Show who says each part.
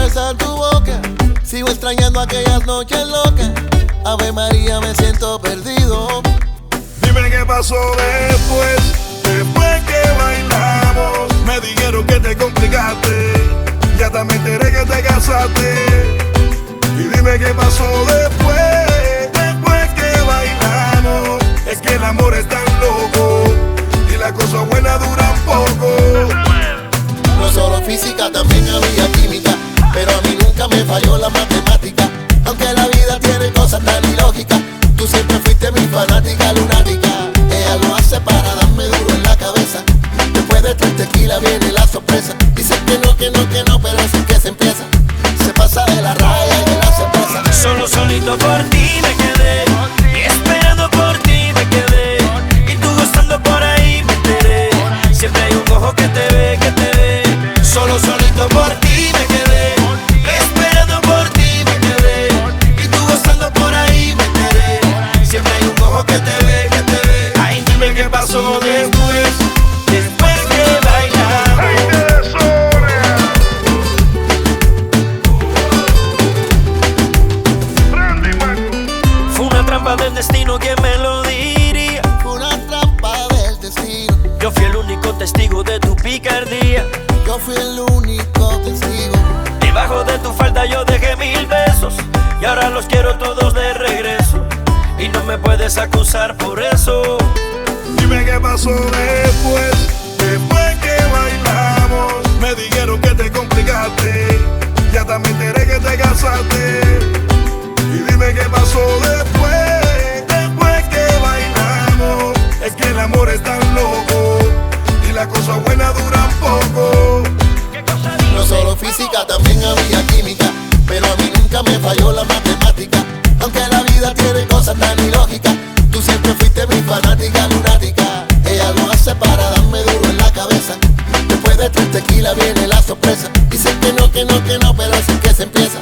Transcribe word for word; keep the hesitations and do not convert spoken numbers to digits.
Speaker 1: besar tu boca. Sigo extrañando aquellas noches locas. Ave María, me siento perdido.
Speaker 2: Dime qué pasó después, después que bailamos. Me dijeron que te complicaste, ya también me enteré que te casaste. Y dime qué pasó después, después que bailamos. Es que el amor es tan loco y las cosas buenas duran poco.
Speaker 1: No solo física, también había química, pero a mí nunca me falló la matemática. Aunque la vida tiene cosas tan ilógicas, tú siempre fuiste mi fanática lunática. Ella lo hace para darme duro en la cabeza. Después de tres tequila viene la sorpresa. Dice que no, que no, que no, pero así que se empieza. Se pasa de la raya y de la cerveza.
Speaker 3: Solo solito por ti me quedé, y esperando por ti me quedé, y tú gozando por ahí me enteré. Siempre hay un ojo que te ve, que te ve. Solo solito por ti me quedé, esperando por ti me quedé, y tú gozando por ahí me enteré. Siempre hay un ojo que te ve, que te ve. Ay, dime qué pasó después, después que bailamos. Fue una trampa del destino, ¿quién me lo diría?
Speaker 1: Fue una trampa del destino.
Speaker 3: Yo fui el único testigo de tu picardía.
Speaker 1: Yo fui el único testigo.
Speaker 3: Debajo de tu falda yo dejé mil besos, y ahora los quiero todos de regreso, y no me puedes acusar por eso.
Speaker 2: Dime qué pasó después, después que bailamos. Me dijeron que te complicaste, ya también me enteré que te casaste. Y dime qué pasó después, después que bailamos. Es que el amor es tan loco y las cosas buenas duran poco.
Speaker 1: No solo física, también había química, pero a mí nunca me falló la matemática. Aunque la vida tiene cosas tan ilógicas, tú siempre fuiste mi fanática lunática. Ella lo hace para darme duro en la cabeza. Después de tres tequila viene la sorpresa. Dice que no, que no, que no, pero así que se empieza.